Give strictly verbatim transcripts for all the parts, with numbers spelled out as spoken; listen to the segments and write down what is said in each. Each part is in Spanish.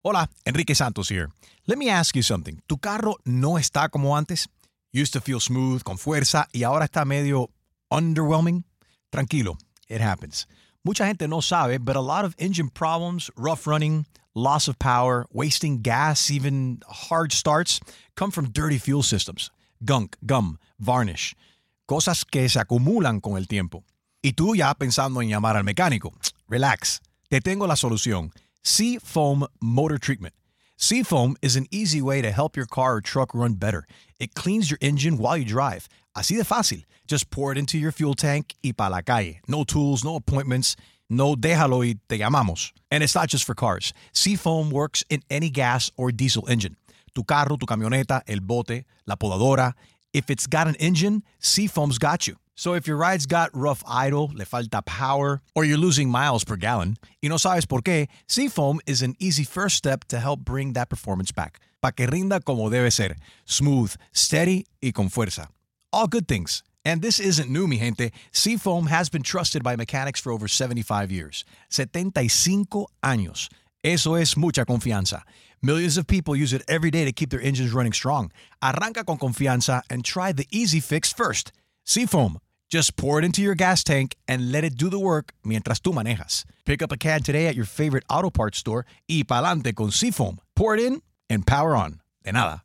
Hola, Enrique Santos here. Let me ask you something. ¿Tu carro no está como antes? Used to feel smooth, con fuerza, y ahora está medio underwhelming? Tranquilo, it happens. Mucha gente no sabe, but a lot of engine problems, rough running, loss of power, wasting gas, even hard starts, come from dirty fuel systems. Gunk, gum, varnish. Cosas que se acumulan con el tiempo. Y tú ya pensando en llamar al mecánico. Relax. Te tengo la solución. Seafoam Motor Treatment. Seafoam is an easy way to help your car or truck run better. It cleans your engine while you drive. Así de fácil. Just pour it into your fuel tank y pa la calle. No tools, no appointments. No déjalo y te llamamos. And it's not just for cars. Seafoam works in any gas or diesel engine. Tu carro, tu camioneta, el bote, la podadora. If it's got an engine, Seafoam's got you. So if your ride's got rough idle, le falta power, or you're losing miles per gallon, y no sabes por qué, Seafoam is an easy first step to help bring that performance back. Pa' que rinda como debe ser. Smooth, steady, y con fuerza. All good things. And this isn't new, mi gente. Seafoam has been trusted by mechanics for over seventy-five years. setenta y cinco años. Eso es mucha confianza. Millions of people use it every day to keep their engines running strong. Arranca con confianza and try the easy fix first. Seafoam. Just pour it into your gas tank and let it do the work mientras tú manejas. Pick up a can today at your favorite auto parts store y pa'lante con Seafoam. Pour it in and power on. De nada.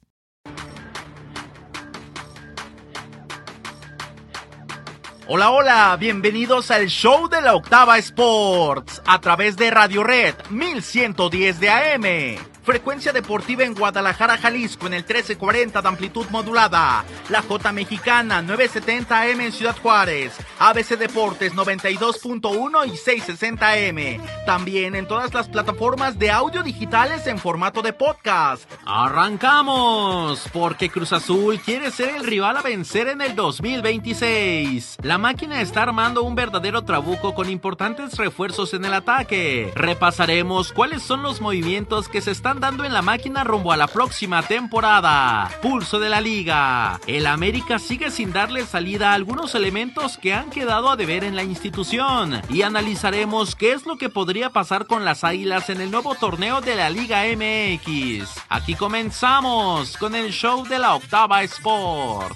Hola, hola, bienvenidos al show de la Octava Sports a través de Radio Red mil ciento diez de A M. Frecuencia deportiva en Guadalajara, Jalisco en el trece cuarenta de amplitud modulada. La J Mexicana novecientos setenta A M en Ciudad Juárez. A B C Deportes noventa y dos punto uno y seiscientos sesenta A M. También en todas las plataformas de audio digitales en formato de podcast. ¡Arrancamos! Porque Cruz Azul quiere ser el rival a vencer en el dos mil veintiséis. La máquina está armando un verdadero trabuco con importantes refuerzos en el ataque. Repasaremos cuáles son los movimientos que se están dando en la máquina rumbo a la próxima temporada. Pulso de la liga. El América sigue sin darle salida a algunos elementos que han quedado a deber en la institución. Y analizaremos qué es lo que podría pasar con las Águilas en el nuevo torneo de la Liga M X. Aquí comenzamos con el show de la Octava Sports.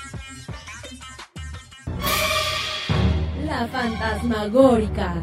La fantasmagórica.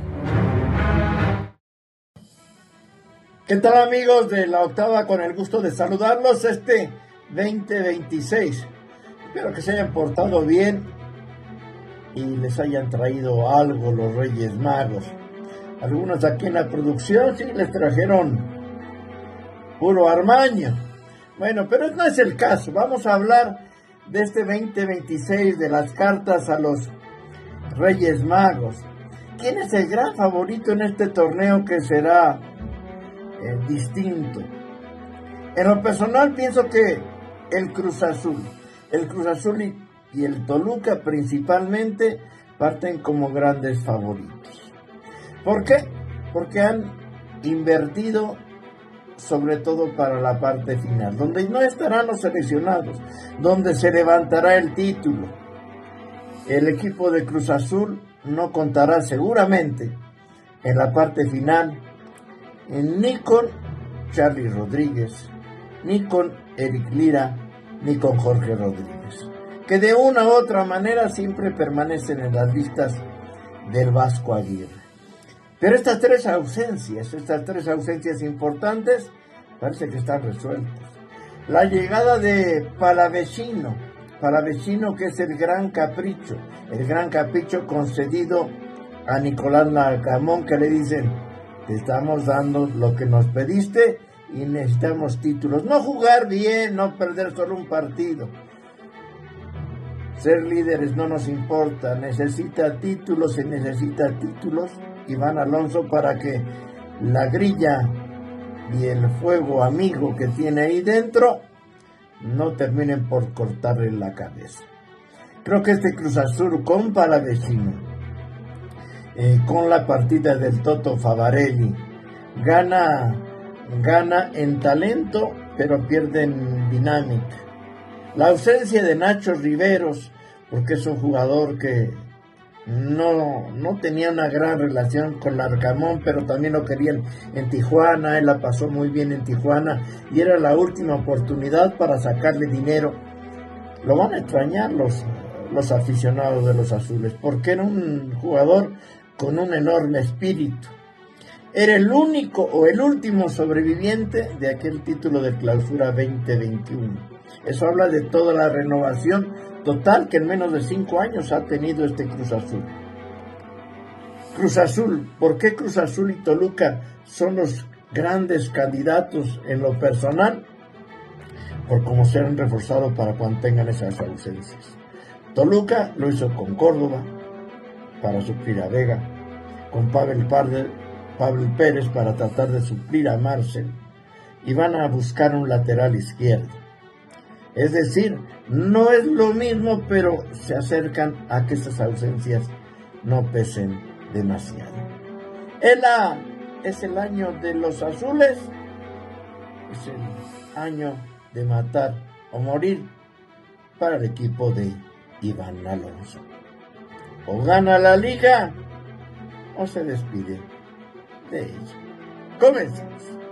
¿Qué tal, amigos de la Octava? Con el gusto de saludarlos este veinte veintiséis. Espero que se hayan portado bien y les hayan traído algo los Reyes Magos. Algunos aquí en la producción sí les trajeron puro armaño. Bueno, pero no es el caso. Vamos a hablar de este veinte veintiséis, de las cartas a los Reyes Magos. ¿Quién es el gran favorito en este torneo que será eh, distinto? En lo personal pienso que el Cruz Azul, el Cruz Azul y, y el Toluca principalmente parten como grandes favoritos. ¿Por qué? Porque han invertido sobre todo para la parte final, donde no estarán los seleccionados, donde se levantará el título. El equipo de Cruz Azul no contará seguramente en la parte final ni con Charly Rodríguez, ni con Eric Lira, ni con Jorge Rodríguez, que de una u otra manera siempre permanecen en las listas del Vasco Aguirre. Pero estas tres ausencias, estas tres ausencias importantes, parece que están resueltas. La llegada de Palavecino, Palavecino que es el gran capricho, el gran capricho concedido a Nicolás Larcamón, que le dicen, te estamos dando lo que nos pediste y necesitamos títulos. No jugar bien, no perder solo un partido. Ser líderes no nos importa, necesita títulos, se necesita títulos. Iván Alonso, para que la grilla y el fuego amigo que tiene ahí dentro no terminen por cortarle la cabeza. Creo que este Cruz Azul con Palavecino, eh, con la partida del Toto Favarelli, gana, gana en talento, pero pierde en dinámica. La ausencia de Nacho Riveros, porque es un jugador que no, no tenía una gran relación con Larcamón, pero también lo querían en Tijuana, él la pasó muy bien en Tijuana y era la última oportunidad para sacarle dinero. Lo van a extrañar los, los aficionados de los Azules, porque era un jugador con un enorme espíritu. Era el único o el último sobreviviente de aquel título de Clausura veinte veintiuno. Eso habla de toda la renovación total que en menos de cinco años ha tenido este Cruz Azul. Cruz Azul, ¿por qué Cruz Azul y Toluca son los grandes candidatos en lo personal? Por cómo se han reforzado para cuando tengan esas ausencias. Toluca lo hizo con Córdoba para suplir a Vega, con Pavel Parder, Pavel Pérez para tratar de suplir a Marcel, y van a buscar un lateral izquierdo. Es decir, no es lo mismo, pero se acercan a que estas ausencias no pesen demasiado. El A es el año de los azules, es el año de matar o morir para el equipo de Iván Alonso. O gana la liga o se despide de ella. Comenzamos.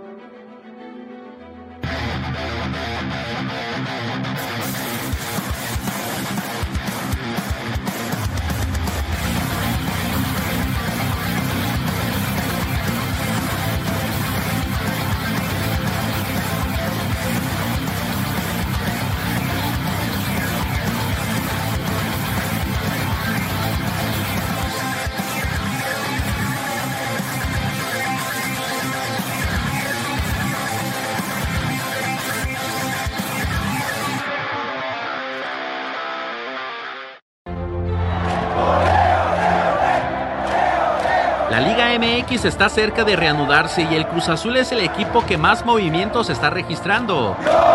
La Liga M X está cerca de reanudarse y el Cruz Azul es el equipo que más movimientos está registrando.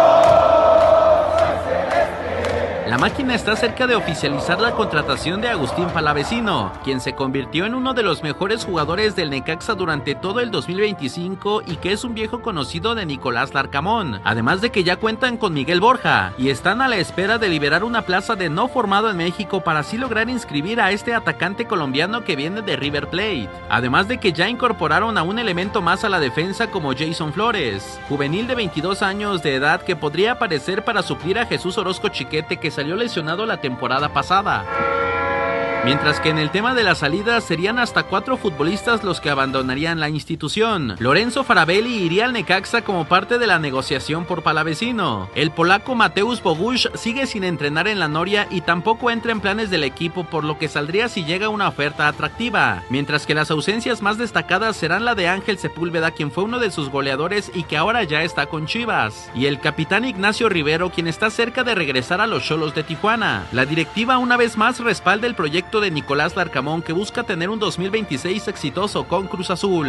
La máquina está cerca de oficializar la contratación de Agustín Palavecino, quien se convirtió en uno de los mejores jugadores del Necaxa durante todo el dos mil veinticinco y que es un viejo conocido de Nicolás Larcamón, además de que ya cuentan con Miguel Borja y están a la espera de liberar una plaza de no formado en México para así lograr inscribir a este atacante colombiano que viene de River Plate, además de que ya incorporaron a un elemento más a la defensa como Jason Flores, juvenil de veintidós años de edad que podría aparecer para suplir a Jesús Orozco Chiquete, que salió lesionado la temporada pasada. Mientras que en el tema de las salidas serían hasta cuatro futbolistas los que abandonarían la institución. Lorenzo Farabelli iría al Necaxa como parte de la negociación por Palavecino. El polaco Mateusz Bogusz sigue sin entrenar en la Noria y tampoco entra en planes del equipo, por lo que saldría si llega una oferta atractiva. Mientras que las ausencias más destacadas serán la de Ángel Sepúlveda, quien fue uno de sus goleadores y que ahora ya está con Chivas, y el capitán Ignacio Rivero, quien está cerca de regresar a los Xolos de Tijuana. La directiva una vez más respalda el proyecto de Nicolás Larcamón, que busca tener un dos mil veintiséis exitoso con Cruz Azul.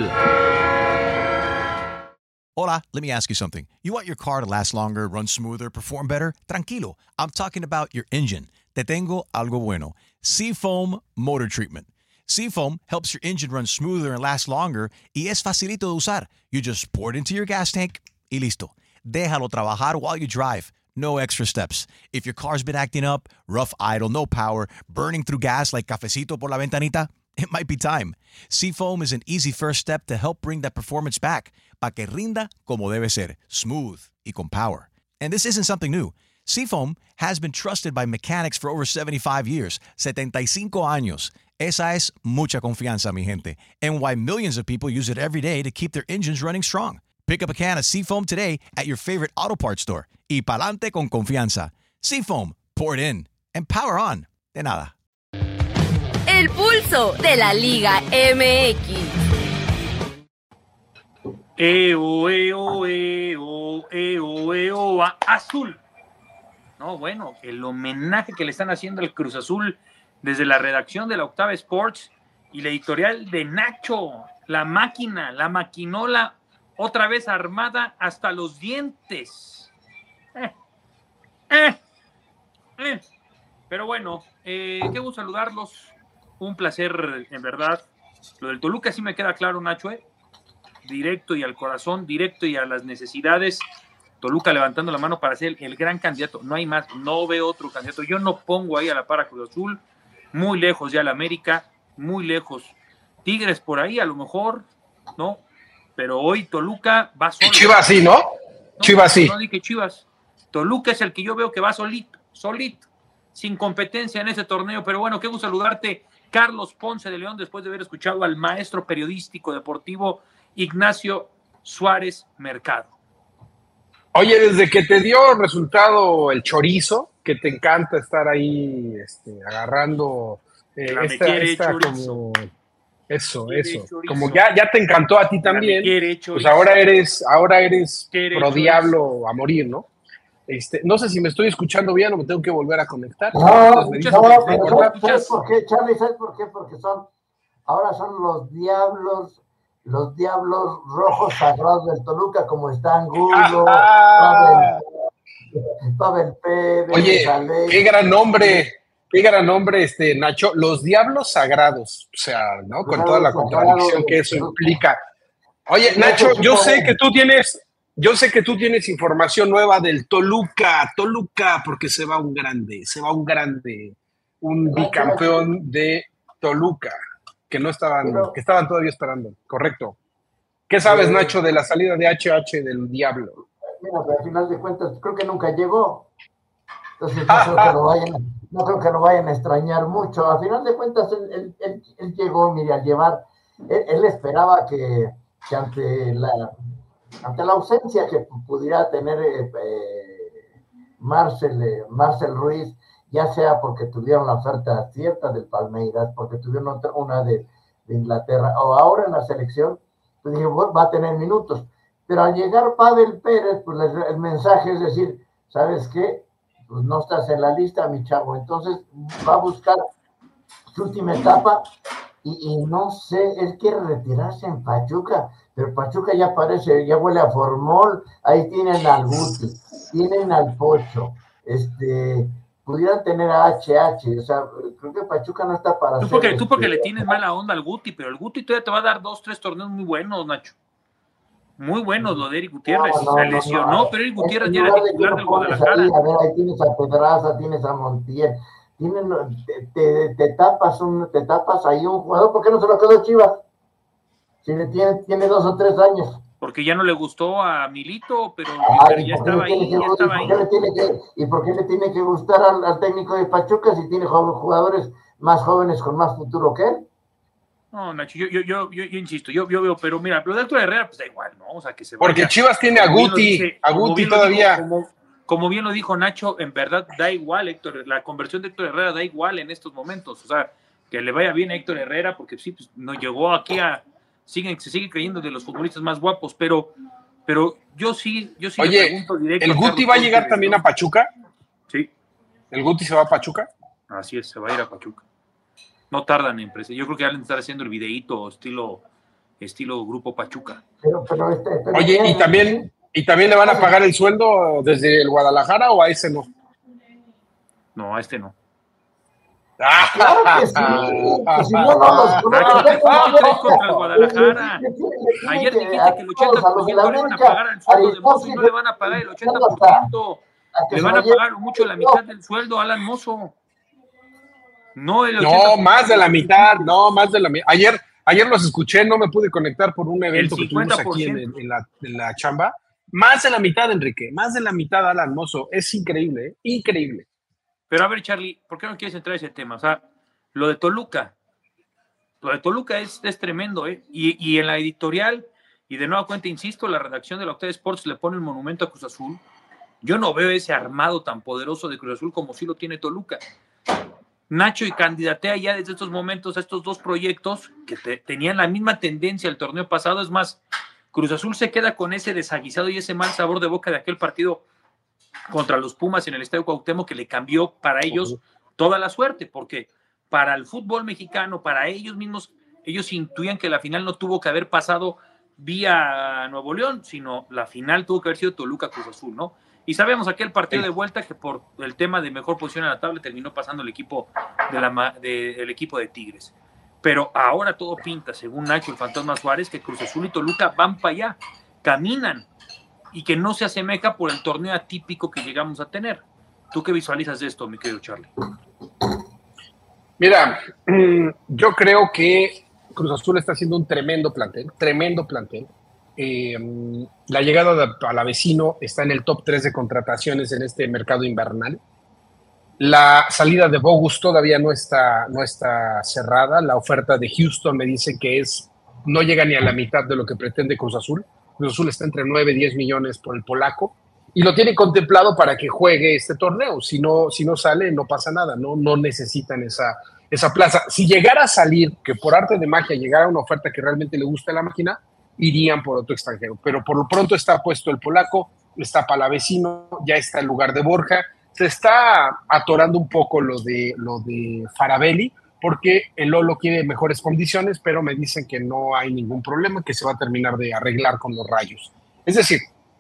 Hola, let me ask you something. You want your car to last longer, run smoother, perform better? Tranquilo, I'm talking about your engine. Te tengo algo bueno. Seafoam Motor Treatment. Seafoam helps your engine run smoother and last longer y es facilito de usar. You just pour it into your gas tank y listo. Déjalo trabajar while you drive. No extra steps. If your car's been acting up, rough idle, no power, burning through gas like cafecito por la ventanita, it might be time. Seafoam is an easy first step to help bring that performance back, para que rinda como debe ser, smooth y con power. And this isn't something new. Seafoam has been trusted by mechanics for over seventy-five years, setenta y cinco años. Esa es mucha confianza, mi gente, and why millions of people use it every day to keep their engines running strong. Pick up a can of Seafoam today at your favorite auto parts store. Y pa'lante con confianza. Seafoam, pour it in and power on. De nada. El pulso de la Liga M X. Eo, eo, eo, eo, eo, a- azul. No, bueno, el homenaje que le están haciendo al Cruz Azul desde la redacción de la Octava Sports y la editorial de Nacho, la máquina, la maquinola, otra vez armada hasta los dientes. Eh, eh, eh. Pero bueno, eh, qué gusto saludarlos. Un placer, en verdad. Lo del Toluca sí me queda claro, Nacho, ¿eh? Directo y al corazón, directo y a las necesidades. Toluca levantando la mano para ser el, el gran candidato. No hay más, no veo otro candidato. Yo no pongo ahí a la par a Cruz Azul. muy lejos ya el América, muy lejos. Tigres por ahí, a lo mejor, ¿no? Pero hoy Toluca va solo. Y Chivas sí, ¿no? No, Chivas sí. No dije Chivas. Toluca es el que yo veo que va solito, solito, sin competencia en ese torneo. Pero bueno, qué gusto saludarte, Carlos Ponce de León, después de haber escuchado al maestro periodístico deportivo Ignacio Suárez Mercado. Oye, desde que te dio resultado el chorizo, que te encanta estar ahí este, agarrando eh, La me esta, quiere esta chorizo. como eso, Quiere eso. chorizo. Como ya, ya te encantó a ti La me también, quiere pues chorizo. ahora eres, ahora eres Quiere pro chorizo. diablo a morir, ¿no? Este, no sé si me estoy escuchando bien o me tengo que volver a conectar. No, Entonces, me dices no, que me pero corta. ¿sabes, ¿sabes por qué, Charlie? ¿Sabes por qué? Porque son, ahora son los diablos, los diablos rojos sagrados del Toluca, como está Angulo, Ah, Pavel, Pavel Pérez, Oye, Alex. qué gran nombre, qué gran nombre, este, Nacho. Los diablos sagrados, o sea, ¿no? Con toda la contradicción que eso implica. Oye, Nacho, yo sé que tú tienes, yo sé que tú tienes información nueva del Toluca, Toluca, porque se va un grande, se va un grande, un bicampeón de Toluca, que no estaban, que estaban todavía esperando, correcto. ¿Qué sabes, Nacho, de la salida de H H del Diablo? Mira, pero al final de cuentas creo que nunca llegó. Entonces no creo que lo vayan, no creo que lo vayan a extrañar mucho. Al final de cuentas él, él, él, él llegó, mire, al llevar, él, él esperaba que, que ante la ante la ausencia que pudiera tener eh, eh, Marcel, eh, Marcel Ruiz, ya sea porque tuvieron la oferta cierta del Palmeiras, porque tuvieron otra, una de, de Inglaterra, o ahora en la selección, pues dije, bueno, va a tener minutos. Pero al llegar Pavel Pérez, pues el, el mensaje es decir, ¿sabes qué? Pues no estás en la lista, mi chavo. Entonces va a buscar su última etapa y, y no sé, él quiere retirarse en Pachuca, pero Pachuca ya parece, ya huele a formol. Ahí tienen al Guti, tienen al Pocho, este, pudieran tener a H H, o sea, creo que Pachuca no está para Tú porque, hacer, tú porque este, le tienes mala onda al Guti, pero el Guti todavía te va a dar dos, tres torneos muy buenos, Nacho. Muy buenos lo de Eric Gutiérrez. No, no, se no, lesionó, no. pero Eric Gutiérrez En ya era lugar de titular que del lo pones Guadalajara. ahí, a ver, ahí tienes a Pedraza, tienes a Montiel, tienen, te, te, te tapas un, te tapas ahí un jugador. ¿Por qué no se lo quedó Chivas? Si le tiene, tiene dos o tres años. Porque ya no le gustó a Milito, pero, Ay, pero ya ¿por qué estaba le tiene ahí, que- ya estaba ¿y ahí. por qué le tiene que- ¿Y por qué le tiene que gustar al, al técnico de Pachuca si tiene jo- jugadores más jóvenes con más futuro que él? No, Nacho, yo, yo, yo, yo, yo insisto, yo, yo veo, pero mira, lo de Héctor Herrera, pues da igual, ¿no? O sea, que se Porque vaya. Chivas tiene a Como bien lo Guti, dice- a como Guti bien lo todavía. dijo- como, como bien lo dijo Nacho, en verdad da igual, Héctor, la conversión de Héctor Herrera da igual en estos momentos. O sea, que le vaya bien a Héctor Herrera, porque sí, pues no llegó aquí a. Siguen, se sigue creyendo de los futbolistas más guapos, pero, pero yo sí, yo sí le Oye, pregunto directo. ¿el a Guti Carlos va a Ponce llegar de también León. a Pachuca? Sí, ¿El Guti se va a Pachuca? así es, se va a ir a Pachuca. No tardan en empresa. Yo creo que ya le estar haciendo el videíto estilo, estilo Grupo Pachuca. Pero, pero este, pero Oye, bien, ¿y también, ¿y también le van a pagar el sueldo desde el Guadalajara o a ese no? No, a este no. Claro que sí, que si no, no los Nacho, ¿qué no, no, traes contra el Guadalajara? le tiene- le tiene Ayer que- dijiste a que el todos, ochenta a por los de la ciento le van a América, pagar el sueldo de Mozo y no le van a pagar el ochenta por ciento. a que Le se van lo a lleve. pagar mucho la mitad del sueldo a Alan Mozo. No el ochenta No, por ciento. más de la mitad, no, más de la mitad. Ayer, ayer los escuché, no me pude conectar por un evento que tuvimos aquí en, en- en la, en la chamba. Más de la mitad, Enrique, más de la mitad, Alan Mozo. Es increíble, ¿eh? Increíble. Pero a ver, Charlie, ¿por qué no quieres entrar a ese tema? O sea, lo de Toluca. Lo de Toluca es, es tremendo, ¿eh? Y, y en la editorial, y de nueva cuenta, insisto, la redacción de la Octava Sports le pone el monumento a Cruz Azul. Yo no veo ese armado tan poderoso de Cruz Azul como sí lo tiene Toluca. Nacho y candidatea ya desde estos momentos a estos dos proyectos que te, tenían la misma tendencia el torneo pasado. Es más, Cruz Azul se queda con ese desaguisado y ese mal sabor de boca de aquel partido contra los Pumas en el Estadio Cuauhtémoc, que le cambió para ellos toda la suerte, porque para el fútbol mexicano, para ellos mismos, ellos intuían que la final no tuvo que haber pasado vía Nuevo León, sino la final tuvo que haber sido Toluca Cruz Azul, ¿no? Y sabemos aquel partido de vuelta que por el tema de mejor posición en la tabla terminó pasando el equipo de la, de, el equipo de Tigres. Pero ahora todo pinta, según Nacho el Fantasma Suárez, que Cruz Azul y Toluca van para allá, caminan, y que no se asemeja por el torneo atípico que llegamos a tener. ¿Tú qué visualizas de esto, mi querido Charlie? Mira, yo creo que Cruz Azul está haciendo un tremendo plantel, tremendo plantel. Eh, la llegada de Palavecino está en el top tres de contrataciones en este mercado invernal. La salida de Bogus todavía no está, no está cerrada. La oferta de Houston me dice que es, no llega ni a la mitad de lo que pretende Cruz Azul. Cruz Azul está entre nueve y diez millones por el polaco y lo tiene contemplado para que juegue este torneo. Si no, si no sale, no pasa nada, no, no necesitan esa, esa plaza. Si llegara a salir, que por arte de magia llegara una oferta que realmente le gusta a la máquina, irían por otro extranjero. Pero por lo pronto está puesto el polaco, está Palavecino, ya está el lugar de Borja. Se está atorando un poco lo de, lo de Faravelli, porque el Lolo quiere mejores condiciones, pero me dicen que no hay ningún problema, que se va a terminar de arreglar con los Rayos. Es decir,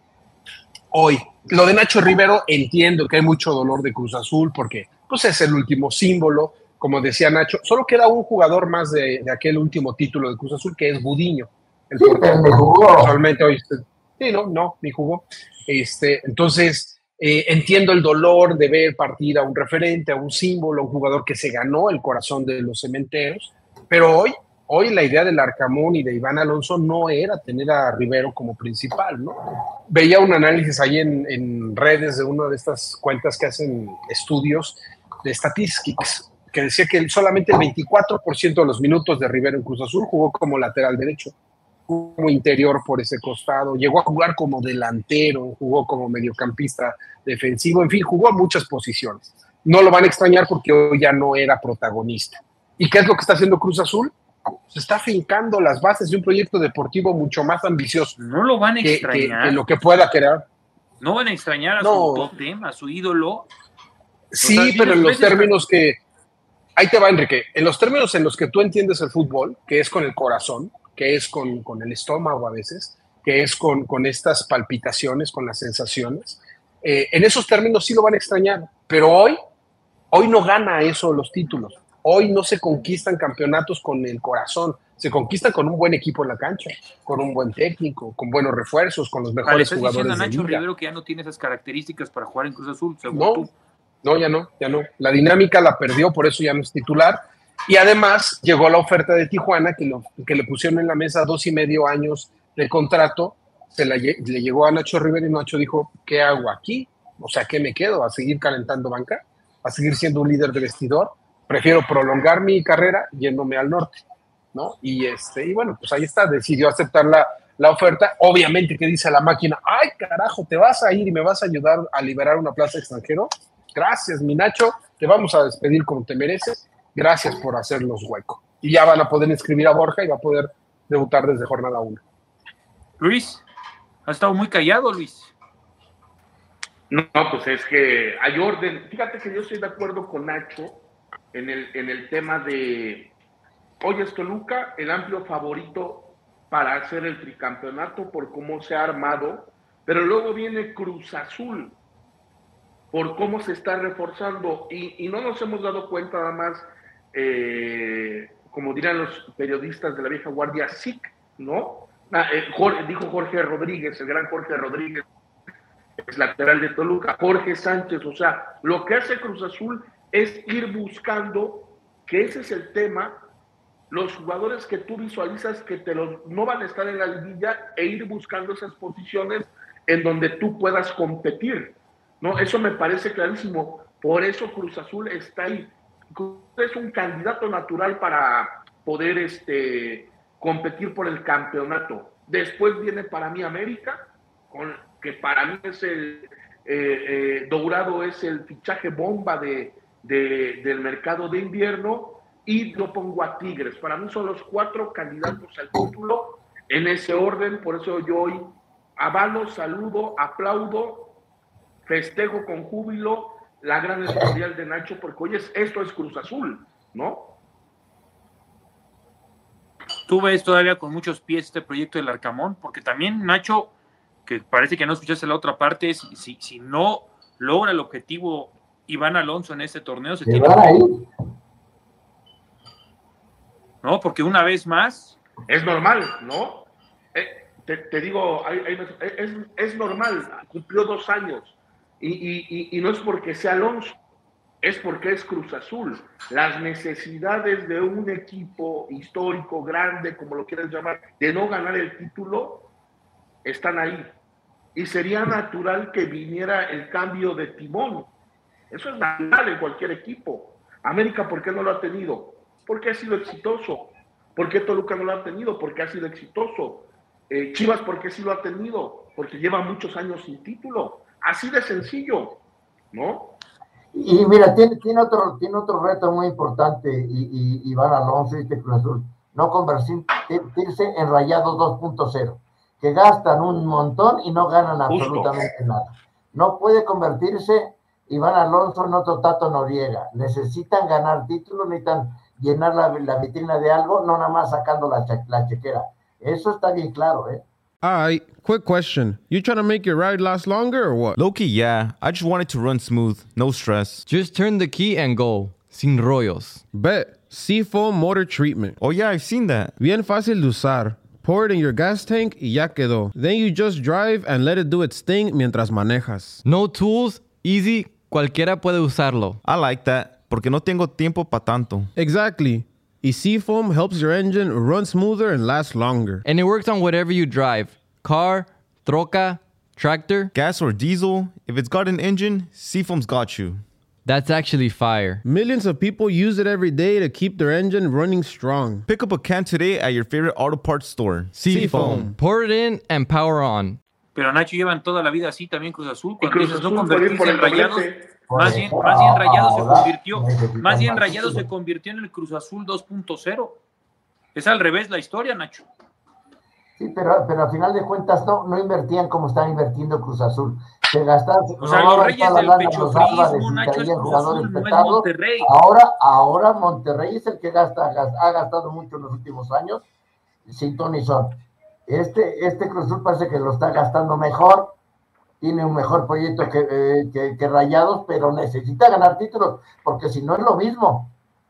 hoy, lo de Nacho Rivero, entiendo que hay mucho dolor de Cruz Azul, porque pues, es el último símbolo, como decía Nacho, solo queda un jugador más de, de aquel último título de Cruz Azul, que es Gudiño. El Sí, pero ni jugó. Casualmente hoy, sí, no, no, ni jugó. Este, entonces... Eh, entiendo el dolor de ver partir a un referente, a un símbolo, a un jugador que se ganó el corazón de los cementeros, pero hoy, hoy la idea del Arcamón y de Iván Alonso no era tener a Rivero como principal, ¿no? Veía un análisis ahí en, en redes de una de estas cuentas que hacen estudios de statistics, que decía que solamente el veinticuatro por ciento de los minutos de Rivero en Cruz Azul jugó como lateral derecho, como interior por ese costado, llegó a jugar como delantero, jugó como mediocampista defensivo, en fin, jugó a muchas posiciones. No lo van a extrañar porque hoy ya no era protagonista. ¿Y qué es lo que está haciendo Cruz Azul? Se está fincando las bases de un proyecto deportivo mucho más ambicioso. No lo van a que, extrañar. Que, que lo que pueda crear. No van a extrañar a no. su totem, a su ídolo. Sí, o sea, pero en los términos que... Ahí te va, Enrique. En los términos en los que tú entiendes el fútbol, que es con el corazón, que es con, con el estómago a veces, que es con, con estas palpitaciones, con las sensaciones. Eh, en esos términos sí lo van a extrañar, pero hoy, hoy no gana eso los títulos. Hoy no se conquistan campeonatos con el corazón, se conquistan con un buen equipo en la cancha, con un buen técnico, con buenos refuerzos, con los mejores vale, jugadores a Nacho de liga. Rivero que ya no tiene esas características para jugar en Cruz Azul, según no, tú. No, ya no, ya no. La dinámica la perdió, por eso ya no es titular. Y además llegó la oferta de Tijuana, que, lo, que le pusieron en la mesa dos y medio años de contrato, se la, le llegó a Nacho Rivero y Nacho dijo, ¿qué hago aquí? O sea, ¿qué me quedo? ¿A seguir calentando banca? ¿A seguir siendo un líder de vestidor? Prefiero prolongar mi carrera yéndome al norte, ¿no? Y, este, y bueno, pues ahí está, decidió aceptar la, la oferta. Obviamente que dice la máquina, ay, carajo, ¿te vas a ir y me vas a ayudar a liberar una plaza extranjero? Gracias, mi Nacho, te vamos a despedir como te mereces. Gracias por hacernos hueco. Y ya van a poder inscribir a Borja y va a poder debutar desde jornada uno. Luis, has estado muy callado, Luis. No, pues es que hay orden. Fíjate que yo estoy de acuerdo con Nacho en el, en el tema de hoy es Toluca el amplio favorito para hacer el tricampeonato por cómo se ha armado, pero luego viene Cruz Azul por cómo se está reforzando y, y no nos hemos dado cuenta nada más, eh, como dirán los periodistas de la vieja guardia, S I C, ¿no? Ah, eh, Jorge, dijo Jorge Rodríguez, el gran Jorge Rodríguez, es lateral de Toluca, Jorge Sánchez, o sea, lo que hace Cruz Azul es ir buscando, que ese es el tema, los jugadores que tú visualizas que te los, no van a estar en la liguilla e ir buscando esas posiciones en donde tú puedas competir, ¿no? Eso me parece clarísimo, por eso Cruz Azul está ahí, es un candidato natural para poder este, competir por el campeonato. Después viene para mí América, con, que para mí es el eh, eh, Dourado es el fichaje bomba de, de, del mercado de invierno, y lo pongo a Tigres. Para mí son los cuatro candidatos al título en ese orden, por eso yo hoy avalo, saludo, aplaudo, festejo con júbilo la gran editorial de Nacho, porque hoy es, esto es Cruz Azul, ¿no? Tú ves todavía con muchos pies este proyecto del Arcamón, porque también Nacho, que parece que no escuchaste la otra parte, si, si, si no logra el objetivo Iván Alonso en este torneo, se tiene ahí. ¿No? Porque una vez más... Es normal, ¿no? Eh, te, te digo, hay, hay, es, es normal, cumplió dos años, y, y, y, y no es porque sea Alonso, es porque es Cruz Azul. Las necesidades de un equipo histórico, grande, como lo quieras llamar, de no ganar el título, están ahí. Y sería natural que viniera el cambio de timón. Eso es natural en cualquier equipo. América, ¿por qué no lo ha tenido? Porque ha sido exitoso. ¿Por qué Toluca no lo ha tenido? Porque ha sido exitoso. Eh, Chivas, ¿por qué sí lo ha tenido? Porque lleva muchos años sin título. Así de sencillo, ¿no? Y mira, tiene, tiene, otro, tiene otro reto muy importante, y, y Iván Alonso y este Cruz Azul, no convertirse en Rayados dos punto cero, que gastan un montón y no ganan absolutamente Justo. nada. No puede convertirse Iván Alonso en otro Tato Noriega. Necesitan ganar títulos, necesitan llenar la, la vitrina de algo, no nada más sacando la, la chequera. Eso está bien claro, ¿eh? All right, quick question. You trying to make your ride last longer or what? Low-key, yeah. I just want it to run smooth, no stress. Just turn the key and go. Sin rollos. Bet. Seafoam Motor Treatment. Oh yeah, I've seen that. Bien fácil de usar. Pour it in your gas tank y ya quedó. Then you just drive and let it do its thing mientras manejas. No tools, easy, cualquiera puede usarlo. I like that, porque no tengo tiempo pa' tanto. Exactly. Y Seafoam helps your engine run smoother and last longer. And it works on whatever you drive. Car, troca, tractor. Gas or diesel, if it's got an engine, Seafoam's got you. That's actually fire. Millions of people use it every day to keep their engine running strong. Pick up a can today at your favorite auto parts store. Seafoam. Pour it in and power on. Pero Nacho, llevan toda la vida así también Cruz Azul. Cuando Cruz dices Azul no convertirse en Rayados, más bien, más bien Rayados se convirtió, más bien Rayados se convirtió en el Cruz Azul dos punto cero. Es al revés la historia, Nacho. Sí, pero, pero al final de cuentas no, no invertían como están invirtiendo Cruz Azul. Se gastaban, o sea, los Reyes del pechofrismo, Nacho, es Cruz Azul, no es Monterrey. Ahora, ahora Monterrey es el que gasta, ha gastado mucho en los últimos años, sin ton ni son. Este, este Cruz Azul parece que lo está gastando mejor, tiene un mejor proyecto que, eh, que, que Rayados, pero necesita ganar títulos, porque si no es lo mismo.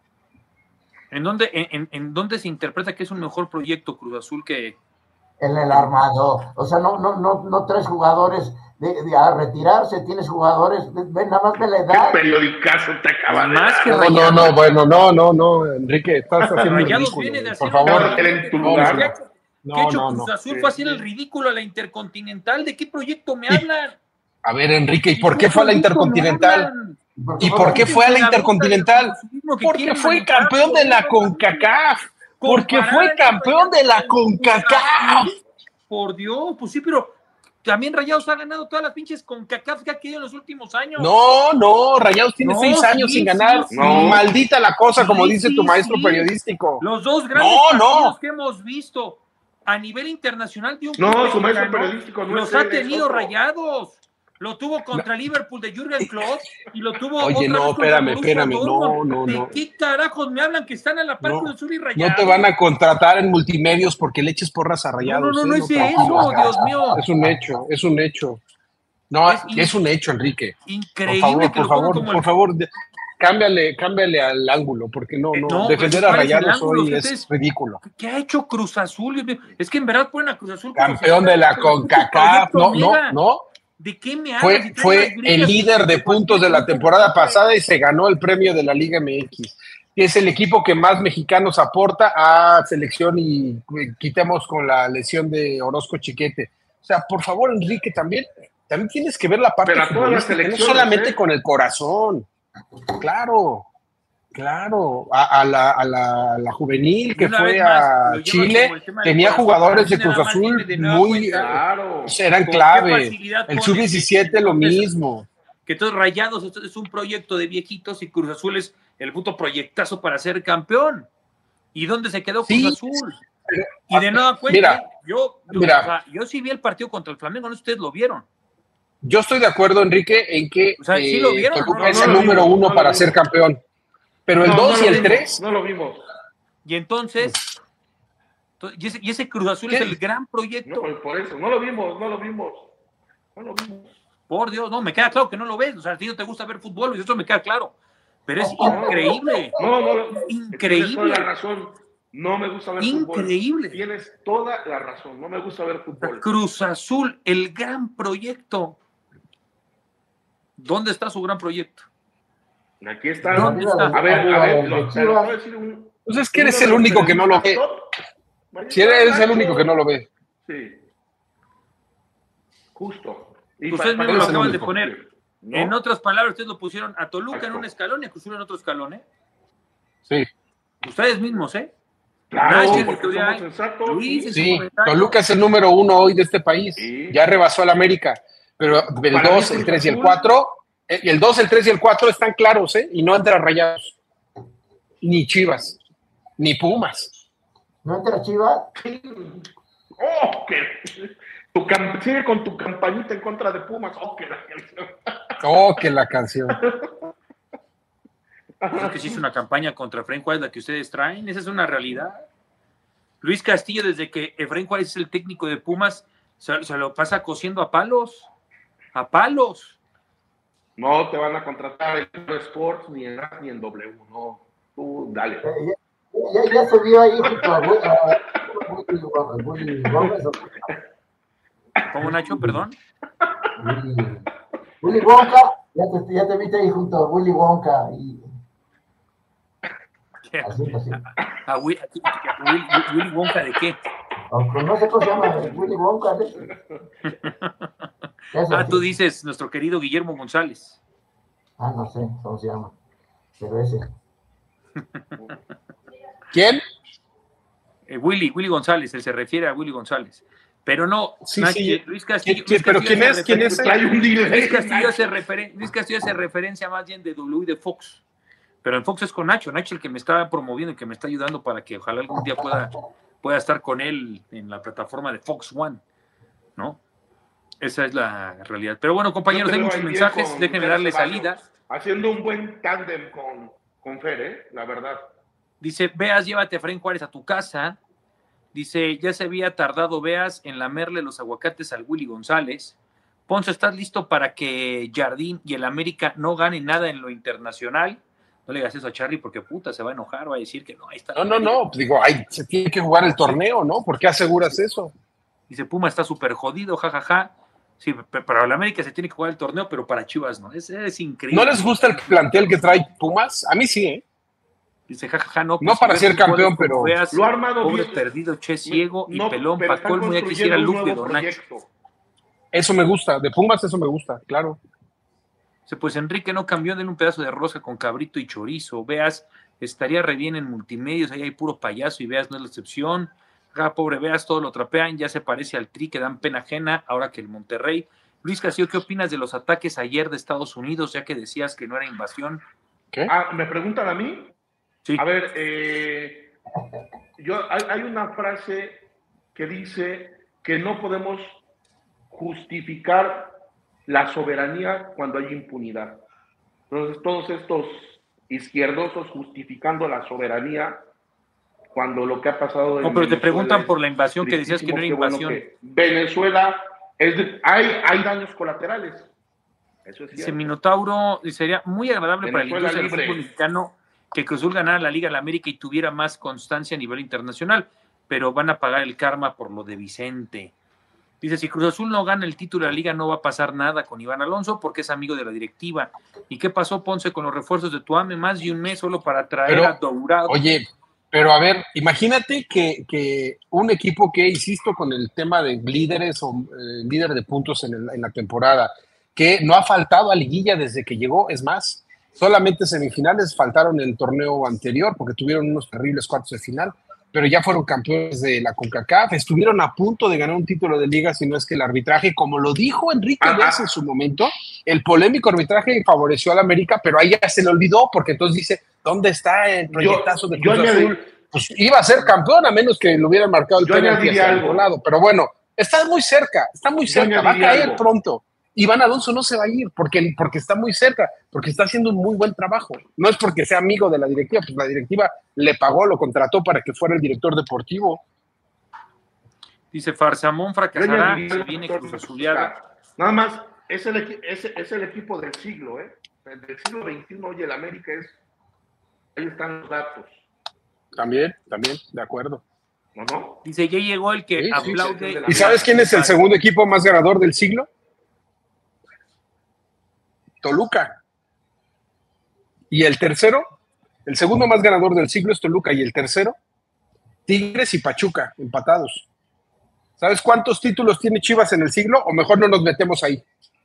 ¿En dónde, en, en dónde se interpreta que es un mejor proyecto Cruz Azul que...? En el armado. O sea, no, no, no, no traes jugadores de, de a retirarse, tienes jugadores, ven, nada más de la edad. ¿Qué periodicazo te acaba de más que no, Rayados? No, no, bueno, no, no, no, Enrique, estás haciendo Rayados ridículo, viene de hacer por favor. un... en tu lugar. ¿Qué ha hecho, No, ¿qué ha hecho no, Cruz no. Azul? Sí, Fue hacer sí. el ridículo a la Intercontinental. ¿De qué proyecto me hablan? A ver, Enrique, ¿y por ¿De qué fue a la proyecto me Intercontinental? hablan? ¿Y por qué fue a la Intercontinental? Que Porque quieren fue manejar, campeón de la CONCACAF. Porque fue campeón de la CONCACAF. Por Dios, pues sí, pero también Rayados ha ganado todas las pinches CONCACAF que ha querido en los últimos años. No, no, Rayados tiene No, seis años sí, sin ganar. sí, sí. Maldita la cosa, como Sí, dice sí, tu maestro sí. periodístico. Los dos grandes No, partidos no. que hemos visto a nivel internacional de un No, club su maestro mexicano, periodístico no los es ha él, es tenido otro. Rayados. Lo tuvo contra Liverpool de Jürgen Klopp y lo tuvo Oye, otra no, vez contra espérame, Borussia espérame, no, Dortmund. no, ¿De no. qué carajos me hablan que están a la par No, Cruz Azul y Rayados? No te van a contratar en multimedios porque le eches porras a No, Rayados. no, no, no ¿eh? es tranquilo. eso, Dios mío. Es un hecho, es un hecho. No, Es es, in- un hecho, Enrique. Increíble Por favor, que por lo pongan favor, como por el- favor, de- cámbiale, cámbiale al ángulo, porque no, Eh, no, no, defender pero a ¿cuál es el Rayados ángulo? hoy Ustedes- es ridículo. ¿Qué ha hecho Cruz Azul? Dios mío? Es que en verdad ponen a Cruz Azul como Campeón si de la fuera un CONCACAF, proyecto no, no, mega. no. ¿De qué me hablas? Fue, Si traen fue las el grillas líder de de puntos de la cualquier temporada equipo. pasada y se ganó el premio de la Liga M X. Es el equipo que más mexicanos aporta a selección y eh, quitemos con la lesión de Orozco Chiquete. O sea, por favor, Enrique, también, también tienes que ver la parte Pero a todas las futbolística, no selecciones, solamente ¿eh? con el corazón. Claro, claro. A, a la, a, la, a la juvenil que Una fue vez más, a lo llevan Chile como el tema del tenía corazón, jugadores de pero Cruz nada más Azul dime de nueva muy... cuenta, Claro. pues, eran ¿con qué clave. facilidad El pones sub diecisiete que- lo entonces- mismo. Que entonces Rayados esto es un proyecto de viejitos y Cruz Azul es el puto proyectazo para ser campeón. ¿Y dónde se quedó Cruz Sí, Azul? pero- Y de nueva cuenta, Mira, yo, yo, mira. o sea, yo sí vi el partido contra el Flamengo, no sé si ustedes lo vieron. Yo estoy de acuerdo, Enrique, en que O sea, ¿sí lo vieron? Toluca No, es no el lo número vimos, uno no lo para vimos. ser campeón. Pero el No, dos no y lo el vimos, tres, No lo vimos. Y entonces, to- y ese, y ese Cruz Azul ¿Qué? es el gran No, proyecto. por, por eso, no lo vimos, no lo vimos. No lo vimos. Por Dios, no, me queda claro que no lo ves. O sea, a ti no te gusta ver fútbol, y eso me queda claro. Pero es No, no, increíble. No, no, no. Increíble. Tienes toda la razón. No me gusta ver fútbol. Increíble. Tienes toda la razón. No me gusta ver fútbol. Cruz Azul, el gran proyecto. ¿Dónde está su gran proyecto? Aquí está. ¿Dónde está? A ver, a ver, lo, te lo voy a decir un. Pues es que eres el único que no lo ve. Si eres el único que no lo ve. Sí. Justo. Y Ustedes para, mismos para lo acaban único. de poner. ¿No? En otras palabras, ustedes lo pusieron a Toluca Exacto. en un escalón y a Cruz Azul en otro escalón, ¿eh? Sí. Ustedes mismos, ¿eh? Claro, Nacho, porque editorial, somos sensatos. Luis, en su Sí, comentario. Toluca es el número uno hoy de este país. Sí. Ya rebasó al América. Pero el Para dos, mí, el Cruz tres y el Azul- cuatro, el dos, el tres y el cuatro están claros, ¿eh? Y no entra Rayados. Ni Chivas. Ni Pumas. ¿No entra Chivas? Oh, que tu cam- sigue con tu campañita en contra de Pumas. Oh, que la canción. Oh, que la canción. Creo que sí es una campaña contra Efraín Juárez la que ustedes traen. Esa es una realidad. Luis Castillo, desde que Efraín Juárez es el técnico de Pumas, se, se lo pasa cosiendo a palos. A palos. No te van a contratar en Sports, ni en A, ni en W. No, tú dale. Eh, ya, ya, ya se vio ahí junto a Willy, a Willy Gómez. ¿Cómo, Nacho? Perdón. Willy, Willy Wonka, ya te, ya te viste ahí junto a Willy Wonka. Y, así, así. ¿A Willy, a Willy, Willy Wonka de qué? O, no sé cómo se llama, Willy Wonka. ¿sí? Eso, Ah, sí. tú dices nuestro querido Guillermo González. Ah, no sé cómo se llama. Pero ese. ¿Quién? Eh, Willy, Willy González, él se refiere a Willy González. Pero no, Sí, Nacho, sí. Luis Castillo. ¿Quién- Luis pero Castillo quién hace es? ¿Quién es? referencia- Hay un delay, Luis Castillo, Nacho. hace referen- Luis Castillo hace referencia más bien de W y de Fox. Pero en Fox es con Nacho. Nacho el que me está promoviendo, el que me está ayudando para que ojalá algún día pueda, pueda estar con él en la plataforma de Fox One, ¿no? Esa es la realidad. Pero bueno, compañeros, Yo te hay veo muchos ahí bien mensajes. con Déjenme Fer darle Ceballos, salida. Haciendo un buen tándem con, con Fer, ¿eh? La verdad. Dice, Veas, llévate a Efraín Juárez a tu casa. Dice, ya se había tardado Veas en lamerle los aguacates al Willy González. Ponce, ¿estás listo para que Jardín y el América no ganen nada en lo internacional? No le digas eso a Charlie porque puta, se va a enojar, va a decir que no, ahí está. No, no, no. Digo, ay, se tiene que jugar el torneo, ¿no? ¿Por qué aseguras eso? Dice, Puma está súper jodido, jajaja. Sí, pe- para el América se tiene que jugar el torneo, pero para Chivas no. Es, es increíble. ¿No les gusta el plantel que trae Pumas? A mí sí, ¿eh? Dice, jajaja, no. No para si ser ves fútbol campeón, es como pero- Veas, Lo ha armado pobre bien. perdido, che ciego y No, pelón, pero pa' están colmo, ya quisiera construyendo el un look de nuevo Don Nacho. proyecto. Eso me gusta. De Pumas eso me gusta, claro. Dice, pues Enrique no cambió, denle un pedazo de rosca con cabrito y chorizo. Veas, estaría re bien en multimedios, ahí hay puro payaso y Veas no es la excepción. Ah, pobre Veas, todo lo trapean, ya se parece al Tri, que dan pena ajena, ahora que el Monterrey. Luis Castillo, ¿qué opinas de los ataques ayer de Estados Unidos, ya que decías que no era invasión? ¿Qué? Ah, ¿me preguntan a mí? Sí. A ver, eh, yo, hay, hay una frase que dice que no podemos justificar la soberanía cuando hay impunidad. Entonces, todos estos izquierdosos justificando la soberanía cuando lo que ha pasado en No, pero te Venezuela preguntan es por la invasión, que decías que no era tristísimo. Qué bueno invasión. que Venezuela, es de- hay, hay daños colaterales. Eso es Dice cierto. Minotauro, y sería muy agradable para la Venezuela industria del libre. fútbol mexicano que Cruz Azul ganara la Liga de la América y tuviera más constancia a nivel internacional, pero van a pagar el karma por lo de Vicente. Dice, si Cruz Azul no gana el título de la Liga no va a pasar nada con Iván Alonso porque es amigo de la directiva. ¿Y qué pasó, Ponce, con los refuerzos de Tuame? Más de un mes solo para traer Pero, a Dourado. Oye, pero a ver, imagínate que, que un equipo que, insisto, con el tema de líderes o eh, líder de puntos en, el- en la temporada, que no ha faltado a liguilla desde que llegó, es más, solamente semifinales faltaron en el torneo anterior porque tuvieron unos terribles cuartos de final, pero ya fueron campeones de la CONCACAF, estuvieron a punto de ganar un título de liga, si no es que el arbitraje, como lo dijo Enrique Ajá. Díaz en su momento, el polémico arbitraje favoreció al América, pero ahí ya se le olvidó, porque entonces dice, ¿dónde está el proyectazo de yo Cruz añadí- Azul? Pues iba a ser campeón, a menos que lo hubieran marcado el Yo penalti añadiría hacia el algo. otro lado, pero bueno, está muy cerca, está muy Yo cerca, va a añadiría caer algo. pronto. Iván Alonso no se va a ir porque, porque está muy cerca, porque está haciendo un muy buen trabajo. No es porque sea amigo de la directiva, pues la directiva le pagó, lo contrató para que fuera el director deportivo. Dice, Farzamón Yo fracasará añadiría si al viene doctor Cruz Azuleada. Busca. Nada más, es el, equi- es, es el equipo del siglo, ¿eh? Del siglo veintiuno, y el América es. Ahí están los datos, También, también, de acuerdo. ¿no? no? Dice, ya llegó el que Sí, sí, aplaude. sí, sí. ¿Y sabes quién es el segundo equipo más ganador del siglo? Toluca. Y el tercero, el segundo más ganador del siglo es Toluca, y el tercero, Tigres y Pachuca, empatados. ¿Sabes cuántos títulos tiene Chivas en el siglo? O mejor no nos metemos ahí.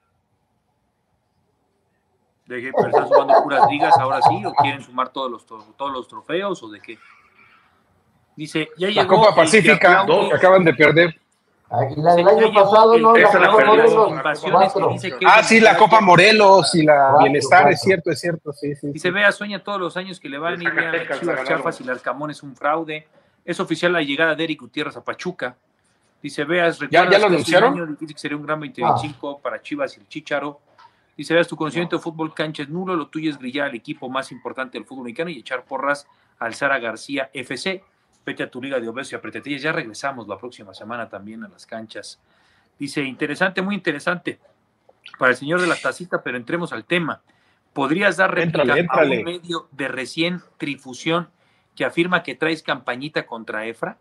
¿De qué? ¿Pero están sumando puras ligas ahora sí? ¿O quieren sumar todos los, todos los trofeos? ¿O de qué? Dice, ya La llegó Copa Pacífica, aplaude, que acaban de perder. Y la del año pasado, ¿no? La Copa Morelos. Ah, sí, la Copa Morelos y la Bienestar, es cierto, es cierto. Sí, sí, Dice, vea, sueña todos los años que le van a ir a las Chivas chafas y el Arcamón es un fraude. Es oficial la llegada de Eric Gutiérrez a Pachuca. Dice, veas, ¿Ya, ya lo anunciaron? Año difícil que sería un gran veinte veinticinco ah. para Chivas y el Chícharo. Dice, veas, tu conocimiento no. de fútbol cancha es nulo, lo tuyo es grillar al equipo más importante del fútbol mexicano y echar porras al Sara García F C. Vete a tu liga de obesos y apretetillas. Ya regresamos la próxima semana también a las canchas. Dice, interesante, muy interesante para el señor de la tacita, pero entremos al tema. ¿Podrías dar réplica éntrale, éntrale. a un medio de recién trifusión que afirma que traes campañita contra Efra?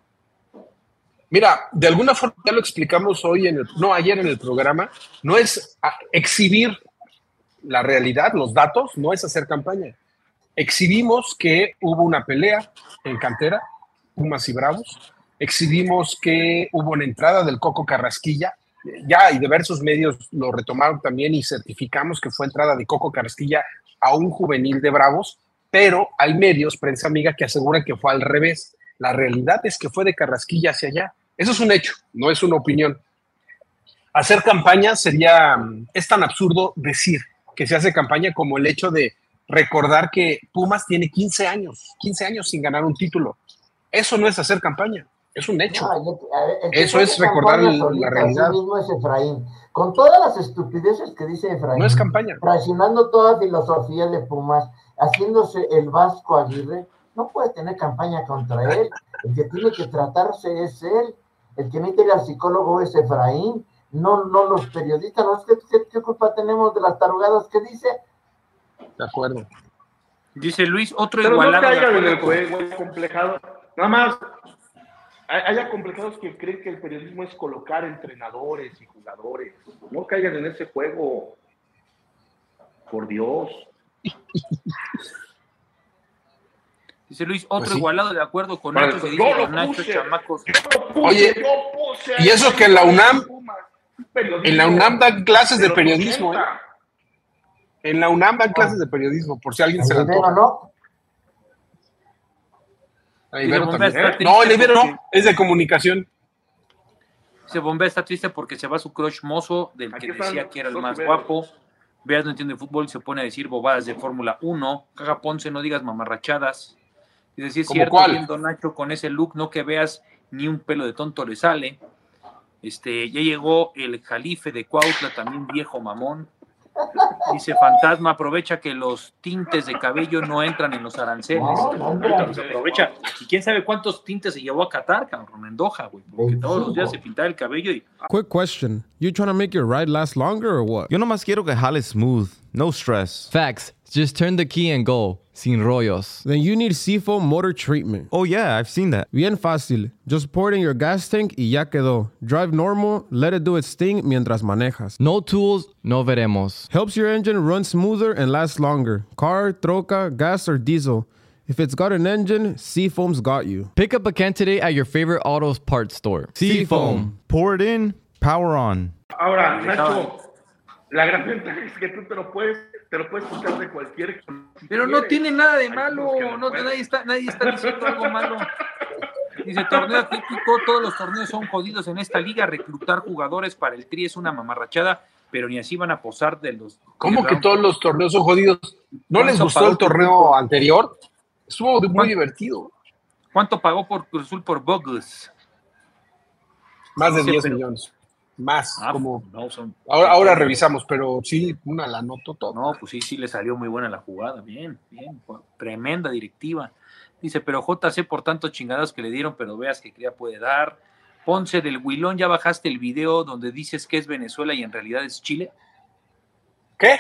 Mira, de alguna forma ya lo explicamos hoy, en el, no, ayer en el programa, no es exhibir la realidad, los datos, no es hacer campaña. Exhibimos que hubo una pelea en cantera, Pumas y Bravos, exhibimos que hubo una entrada del Coco Carrasquilla, ya y diversos medios lo retomaron también y certificamos que fue entrada de Coco Carrasquilla a un juvenil de Bravos, pero hay medios, prensa amiga, que aseguran que fue al revés. La realidad es que fue de Carrasquilla hacia allá. Eso es un hecho, no es una opinión. Hacer campaña sería, es tan absurdo decir que se hace campaña como el hecho de recordar que Pumas tiene quince años, quince años sin ganar un título. Eso no es hacer campaña, es un hecho. No, el, el Eso es recordar el, la realidad. Así mismo es Efraín. Con todas las estupideces que dice Efraín. No es campaña. Traicionando toda filosofía de Pumas, haciéndose el Vasco Aguirre, no puede tener campaña contra él. El que tiene que tratarse es él. El que necesita ir al psicólogo es Efraín, no, no los periodistas. ¿No? ¿Qué, qué, ¿Qué culpa tenemos de las tarugadas que dice? De acuerdo. Dice Luis, otro Pero igualado. No caigan en el juego, es complejado. Nada más, haya complejados que creen que el periodismo es colocar entrenadores y jugadores. No caigan en ese juego. Por Dios. Dice Luis, otro pues sí. igualado de acuerdo con Nacho, que dice lo Nacho, puse, chamacos. Puse, Oye, y eso que en la UNAM, en la UNAM dan clases de periodismo, ¿eh? En la UNAM dan clases de periodismo, por si alguien se la antoja. ¿No? Ahí no, el Ibero no, es de comunicación. Dice, Bombea está triste porque se va su crush mozo, del que decía que era el más guapo. Veas, no entiende fútbol y se pone a decir bobadas de Fórmula uno. Caja Ponce, no digas mamarrachadas. Dice, sí es cierto, cuál? viendo Nacho con ese look, no que veas ni un pelo de tonto le sale. Este, ya llegó el Jalife de Cuautla, también viejo mamón. Dice Fantasma, aprovecha que los tintes de cabello no entran en los aranceles. No, no, no, se aprovecha. Y quién sabe cuántos tintes se llevó a Qatar, cabrón, en Doha, güey. Porque todos los días se pintaba el cabello y... Quick question. You trying to make your ride last longer or what? Yo nomás quiero que jale smooth. No stress. Facts. Just turn the key and go. Sin rollos. Then you need Seafoam Motor Treatment. Oh yeah, I've seen that. Bien fácil. Just pour it in your gas tank y ya quedó. Drive normal, let it do its thing mientras manejas. No tools, no veremos. Helps your engine run smoother and last longer. Car, troca, gas, or diesel. If it's got an engine, Seafoam's got you. Pick up a can today at your favorite autos parts store. Seafoam. Pour it in, power on. Ahora, Nacho, la gran ventaja es que tú te lo puedes, te lo puedes quitar de cualquier... Pero no tiene nada de malo, no, nadie, está, nadie está diciendo algo malo. Dice, torneo atípico, todos los torneos son jodidos en esta liga, reclutar jugadores para el Tri es una mamarrachada, pero ni así van a posar de los... ¿Cómo que todos los torneos son jodidos? ¿No les gustó el torneo anterior? Estuvo muy divertido. ¿Cuánto pagó por Cruz Azul por Bogus? Más de diez millones. Más, ah, como no, son, ahora, ahora revisamos, pero sí, una la notó todo. No, pues sí, sí le salió muy buena la jugada, bien, bien, tremenda directiva. Dice, pero J C por tantos chingados que le dieron, pero veas que Cría puede dar. Ponce del Huilón, ¿ya bajaste el video donde dices que es Venezuela y en realidad es Chile? ¿Qué?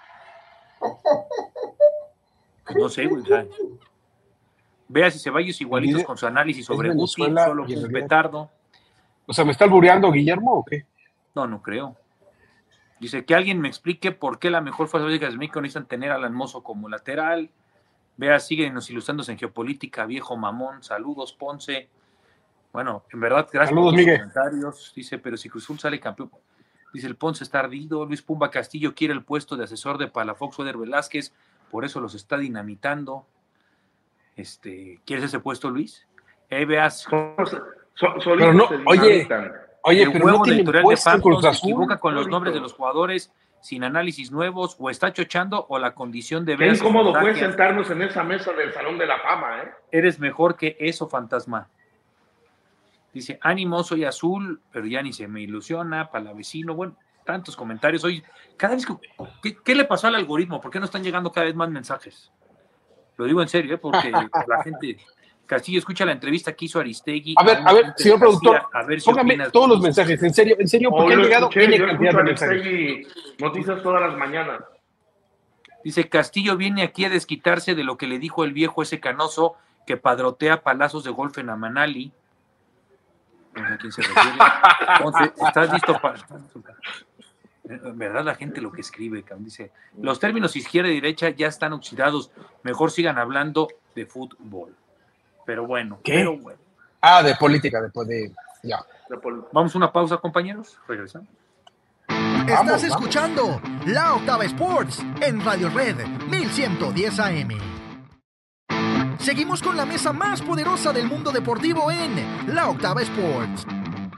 No sé, güey, ¿sabes? Vea si Ceballos igualitos con su análisis sobre Guti, solo un petardo. O sea, ¿me está albureando Guillermo o qué? No, no creo. Dice que alguien me explique por qué la mejor fuerza de México necesitan tener a Alan Mozo como lateral. Vea, siguen ilustrándose en geopolítica, viejo mamón. Saludos, Ponce. Bueno, en verdad, gracias Saludos, por tus Miguel. comentarios. Dice, pero si Cruz Azul sale campeón. Dice, el Ponce está ardido. Luis Pumba Castillo quiere el puesto de asesor de Palafox Eder Velázquez, por eso los está dinamitando. Este, ¿quieres ese puesto, Luis? Eh, veas. So, so, pero no, oye, oye, el pero huevo no del tiene editorial de puesto en Phantom Cruz se Azul. equivoca con los nombres de los jugadores sin análisis nuevos, o está chochando, o la condición de Qué ver. incómodo fue sentarnos en esa mesa del Salón de la Fama, ¿eh? Eres mejor que eso, fantasma. Dice, ánimo, soy azul, pero ya ni se me ilusiona, palavecino. Bueno, tantos comentarios. Hoy, cada vez que. ¿qué, ¿Qué le pasó al algoritmo? ¿Por qué no están llegando cada vez más mensajes? Lo digo en serio, ¿eh? Porque la gente. Castillo escucha la entrevista que hizo Aristegui. A ver, a ver, señor productor, a ver si póngame todos los mensajes, en serio, en serio, porque Oh, han lo llegado escuché, N yo cantidad escucho de a mensajes. Aristegui noticias todas las mañanas. Dice, Castillo viene aquí a desquitarse de lo que le dijo el viejo ese canoso que padrotea palazos de golf en Amanali. No sé a quién se refiere. Entonces, ¿estás listo para...? En verdad la gente lo que escribe, cabrón, dice, los términos izquierda y derecha ya están oxidados, mejor sigan hablando de fútbol. Pero bueno, ¿Qué? pero bueno. Ah, de política, después de... Ya. Vamos a una pausa, compañeros. Regresamos. Estás Vamos, escuchando La Octava Sports en Radio Red mil ciento diez A M. Seguimos con la mesa más poderosa del mundo deportivo en La Octava Sports.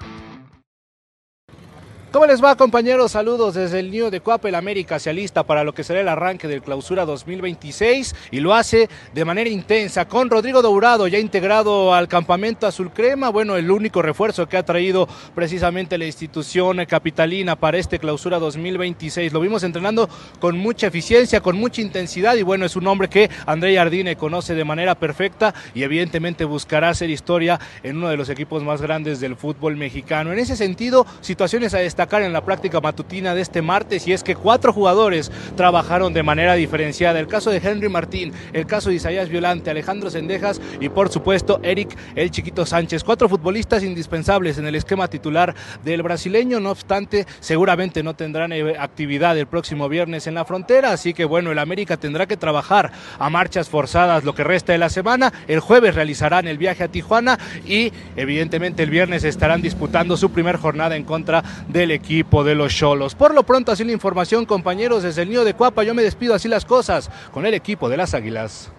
¿Cómo les va, compañeros? Saludos desde el nido de Cuapa. El América se alista para lo que será el arranque del Clausura dos mil veintiséis y lo hace de manera intensa con Rodrigo Dourado ya integrado al campamento azul crema. Bueno, el único refuerzo que ha traído precisamente la institución capitalina para este Clausura dos mil veintiséis. Lo vimos entrenando con mucha eficiencia, con mucha intensidad y bueno, es un hombre que André Jardine conoce de manera perfecta y evidentemente buscará hacer historia en uno de los equipos más grandes del fútbol mexicano. En ese sentido, situaciones a destacar en la práctica matutina de este martes, y es que cuatro jugadores trabajaron de manera diferenciada. El caso de Henry Martín, el caso de Isaías Violante, Alejandro Sendejas y por supuesto Eric El Chiquito Sánchez. Cuatro futbolistas indispensables en el esquema titular del brasileño. No obstante, seguramente no tendrán actividad el próximo viernes en la frontera, así que bueno, el América tendrá que trabajar a marchas forzadas lo que resta de la semana. El jueves realizarán el viaje a Tijuana y evidentemente el viernes estarán disputando su primer jornada en contra del equipo de los Xolos. Por lo pronto, así la información, compañeros, desde el nido de Cuapa. Yo me despido, así las cosas, con el equipo de las Águilas.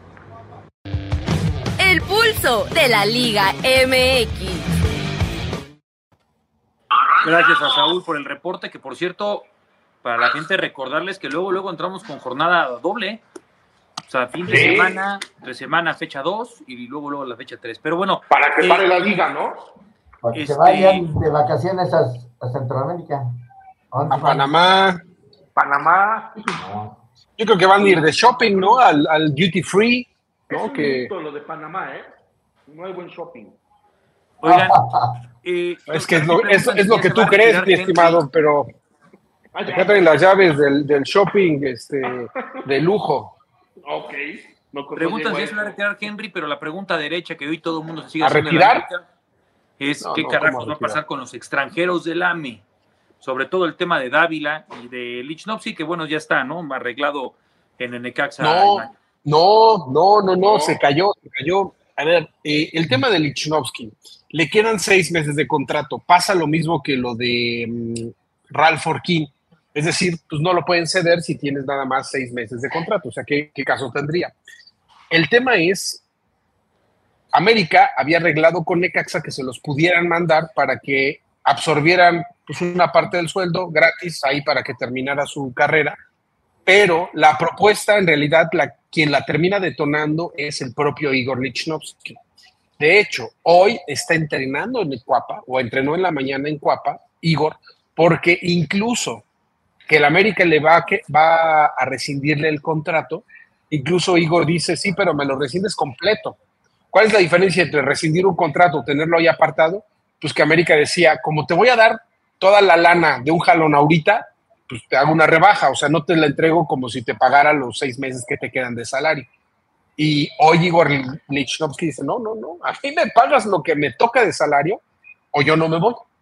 El pulso de la Liga M X. Gracias a Saúl por el reporte, que por cierto, para la gente recordarles que luego, luego entramos con jornada doble. O sea, fin de Sí. semana, de semana fecha dos y luego, luego la fecha tres. Pero bueno. Para que eh, pare la liga, ¿no? Para que Este- se vayan de vacaciones a, a Centroamérica. A Panamá. Panamá. Yo creo que van a ir de shopping, ¿no? Al, al duty free, Es ¿no? un Que mito lo de Panamá, ¿eh? No hay buen shopping. Oigan, eh, es que es lo, es, es lo que ¿quién se tú va a crees, retirar, mi Henry? estimado, pero déjate las llaves del, del shopping este, de lujo. Ok. No, no Preguntan llego si a es va a eso. retirar Henry, pero la pregunta derecha que hoy todo el mundo se sigue ¿A haciendo en la retirar? América es No, qué no, carajos ¿cómo va a retirar? pasar con los extranjeros del A M E. Sobre todo el tema de Dávila y de Lichnowsky, que bueno, ya está, ¿no? Arreglado en el Necaxa. No, no, no, no, no, No. se cayó, se cayó. A ver, eh, el tema de Lichnowsky, le quedan seis meses de contrato. Pasa lo mismo que lo de mm, Ralph Orquín. Es decir, pues no lo pueden ceder si tienes nada más seis meses de contrato. O sea, ¿qué, qué caso tendría? El tema es, América había arreglado con Necaxa que se los pudieran mandar para que absorbieran pues, una parte del sueldo gratis ahí para que terminara su carrera, pero la propuesta en realidad la, quien la termina detonando es el propio Igor Lichnowsky. De hecho, hoy está entrenando en el Cuapa, o entrenó en la mañana en Cuapa, Igor, porque incluso que el América le va a, que, va a rescindirle el contrato, incluso Igor dice, sí, pero me lo rescindes completo. ¿Cuál es la diferencia entre rescindir un contrato, tenerlo ahí apartado? Pues que América decía, como te voy a dar toda la lana de un jalón ahorita, pues te hago una rebaja, o sea, no te la entrego como si te pagara los seis meses que te quedan de salario. Y hoy Igor Lichnowsky dice, no, no, no, a mí me pagas lo que me toca de salario o yo no me voy.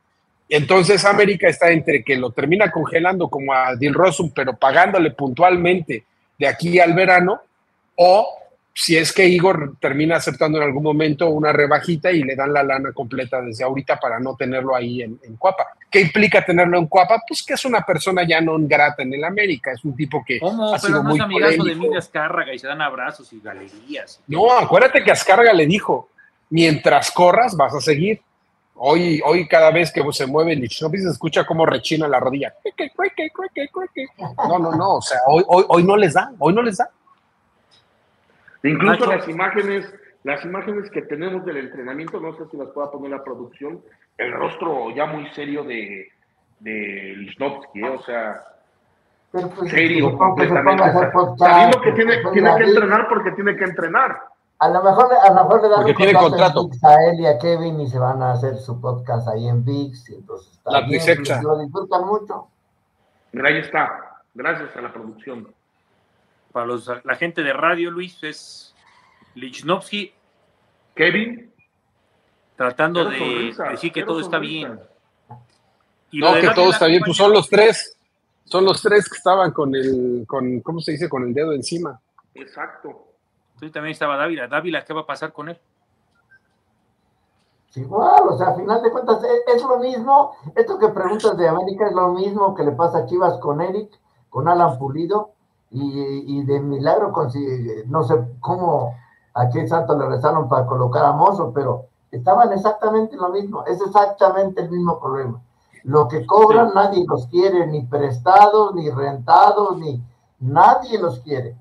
Entonces América está entre que lo termina congelando como a Dilrosun, pero pagándole puntualmente de aquí al verano, o si es que Igor termina aceptando en algún momento una rebajita y le dan la lana completa desde ahorita para no tenerlo ahí en, en Cuapa. ¿Qué implica tenerlo en Cuapa? Pues que es una persona ya no grata en el América, es un tipo que ¿Cómo? ha Pero sido no muy es amigazo polémico. de Emilio Azcárraga y se dan abrazos y galerías. No, acuérdate que Azcárraga le dijo, mientras corras vas a seguir. Hoy, hoy cada vez que se mueve Lichnowsky se escucha cómo rechina la rodilla. No, no, no, o sea, hoy, hoy, hoy no les da, hoy no les da. Incluso Nacho. las imágenes, las imágenes que tenemos del entrenamiento, no sé si las pueda poner la producción, el rostro ya muy serio de, de Lichnowsky, ¿eh? O sea, Pero, pues, serio supongo que se completamente. ponga a hacer Sa- podcast, Sabiendo que tiene, pues, tiene que David. entrenar porque tiene que entrenar. A lo mejor, a lo mejor le dan Porque un tiene contrato, contrato. en ViX a él y a Kevin y se van a hacer su podcast ahí en ViX. Y entonces está La bien, tricepsa. lo disfrutan mucho. Mira, ahí está. Gracias a la producción. Para los, la gente de radio, Luis, es Lichnowsky Kevin, tratando Cero de sonrisa, decir que cero todo está sonrisa. bien. Y No, lo de que Dávila, todo está bien, pues son compañero, los tres, son los tres que estaban con el, con, ¿cómo se dice? Con el dedo encima. exacto. Sí, también estaba Dávila. Dávila, ¿qué va a pasar con él? Sí, igual, o sea, a final de cuentas es, es lo mismo. Esto que preguntas de América es lo mismo que le pasa a Chivas con Eric, con Alan Pulido, y, y de milagro consigue, no sé cómo a qué santo le rezaron para colocar a Mozo, pero estaban exactamente lo mismo, es exactamente el mismo problema. Lo que cobran nadie los quiere, ni prestados, ni rentados, ni nadie los quiere.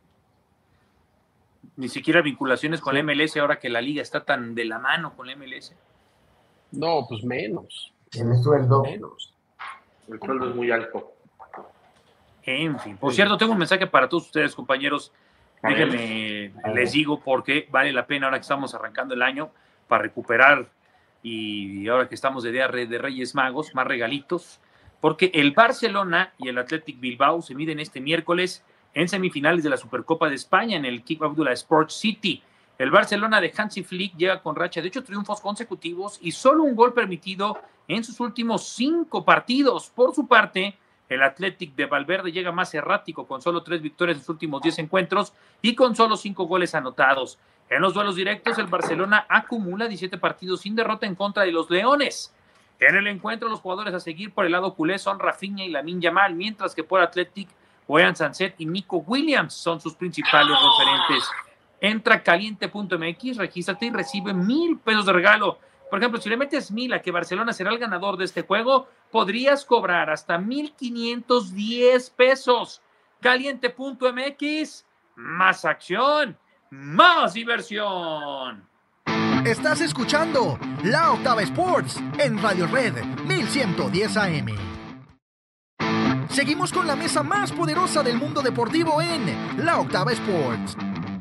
Ni siquiera vinculaciones con la M L S ahora que la liga está tan de la mano con la M L S. No, pues menos. El sueldo. Menos. El sueldo es muy alto. En fin. Por cierto, tengo un mensaje para todos ustedes, compañeros. A ver. Déjenme, les digo porque vale la pena ahora que estamos arrancando el año para recuperar y ahora que estamos de Día de Reyes Magos, más regalitos, porque el Barcelona y el Athletic Bilbao se miden este miércoles en semifinales de la Supercopa de España en el King Abdullah Sports City. El Barcelona de Hansi Flick llega con racha de ocho triunfos consecutivos y solo un gol permitido en sus últimos cinco partidos. Por su parte, el Athletic de Valverde llega más errático con solo tres victorias en sus últimos diez encuentros y con solo cinco goles anotados. En los duelos directos, el Barcelona acumula diecisiete partidos sin derrota en contra de los Leones. En el encuentro, los jugadores a seguir por el lado culé son Rafinha y Lamine Yamal, mientras que por Athletic, Boyan Sanset y Nico Williams son sus principales referentes. Entra caliente punto m x, regístrate y recibe mil pesos de regalo. Por ejemplo, si le metes mil a que Barcelona será el ganador de este juego, podrías cobrar hasta mil quinientos diez pesos. Caliente punto m x, más acción, más diversión. Estás escuchando La Octava Sports en Radio Red mil ciento diez A M. Seguimos con la mesa más poderosa del mundo deportivo en La Octava Sports.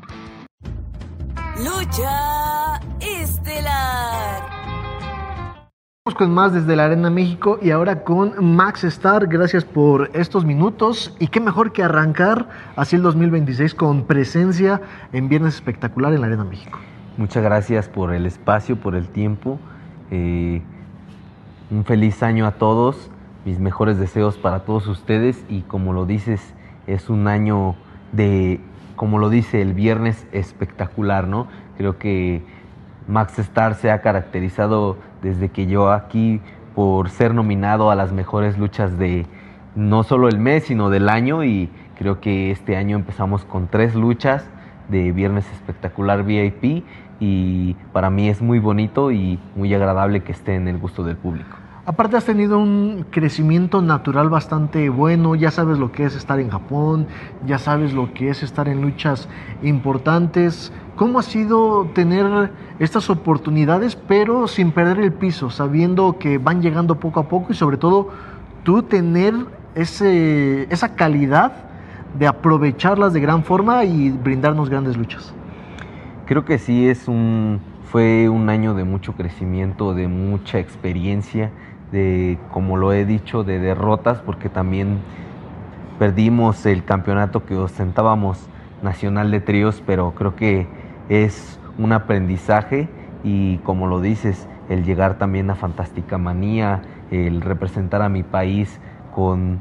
Lucha estelar. Vamos con más desde la Arena México y ahora con Max Star. Gracias por estos minutos y qué mejor que arrancar así el dos mil veintiséis con presencia en Viernes Espectacular en la Arena México. Muchas gracias por el espacio, por el tiempo. Eh, un feliz año a todos. Mis mejores deseos para todos ustedes y como lo dices, es un año de, como lo dice, el Viernes Espectacular, ¿no? Creo que Max Star se ha caracterizado desde que yo aquí por ser nominado a las mejores luchas de no solo el mes, sino del año, y creo que este año empezamos con tres luchas de Viernes Espectacular V I P y para mí es muy bonito y muy agradable que esté en el gusto del público. Aparte has tenido un crecimiento natural bastante bueno, ya sabes lo que es estar en Japón, ya sabes lo que es estar en luchas importantes. ¿Cómo ha sido tener estas oportunidades pero sin perder el piso, sabiendo que van llegando poco a poco y sobre todo tú tener ese, esa calidad de aprovecharlas de gran forma y brindarnos grandes luchas? Creo que sí, es un, fue un año de mucho crecimiento, de mucha experiencia, de, como lo he dicho, de derrotas, porque también perdimos el campeonato que ostentábamos nacional de tríos, pero creo que es un aprendizaje y como lo dices, el llegar también a Fantástica Manía, el representar a mi país con